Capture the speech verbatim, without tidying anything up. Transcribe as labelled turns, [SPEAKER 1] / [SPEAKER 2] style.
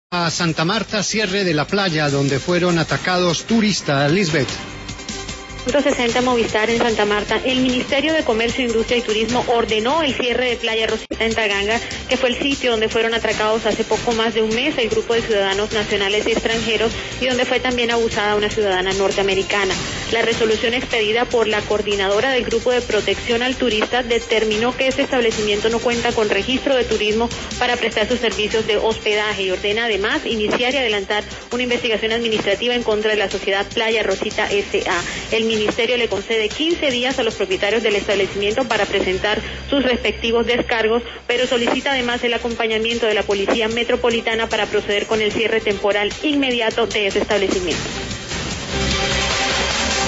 [SPEAKER 1] A Santa Marta, cierre de la playa donde fueron atacados turistas. Lisbeth.
[SPEAKER 2] ciento sesenta Movistar en Santa Marta. El Ministerio de Comercio, Industria y Turismo ordenó el cierre de Playa Rosita en Taganga, que fue el sitio donde fueron atracados hace poco más de un mes el grupo de ciudadanos nacionales y extranjeros y donde fue también abusada una ciudadana norteamericana. La resolución expedida por la coordinadora del Grupo de Protección al Turista determinó que este establecimiento no cuenta con registro de turismo para prestar sus servicios de hospedaje y ordena además iniciar y adelantar una investigación administrativa en contra de la sociedad Playa Rosita S A. El Ministerio le concede quince días a los propietarios del establecimiento para presentar sus respectivos descargos, pero solicita además el acompañamiento de la Policía Metropolitana para proceder con el cierre temporal inmediato de ese establecimiento.